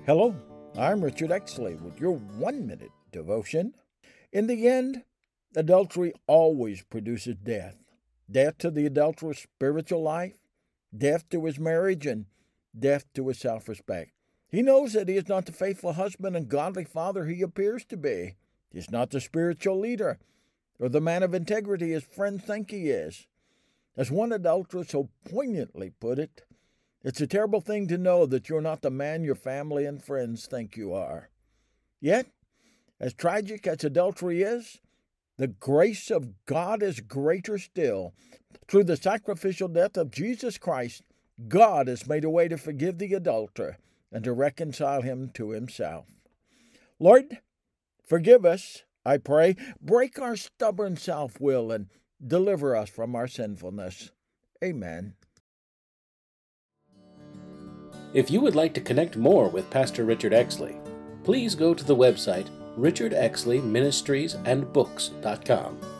Hello, I'm Richard Exley with your 1-minute devotion. In the end, adultery always produces death. Death to the adulterer's spiritual life, death to his marriage, and death to his self-respect. He knows that he is not the faithful husband and godly father he appears to be. He is not the spiritual leader or the man of integrity his friends think he is. As one adulterer so poignantly put it, it's a terrible thing to know that you're not the man your family and friends think you are. Yet, as tragic as adultery is, the grace of God is greater still. Through the sacrificial death of Jesus Christ, God has made a way to forgive the adulterer and to reconcile him to himself. Lord, forgive us, I pray. Break our stubborn self-will and deliver us from our sinfulness. Amen. If you would like to connect more with Pastor Richard Exley, please go to the website richardexleyministriesandbooks.com.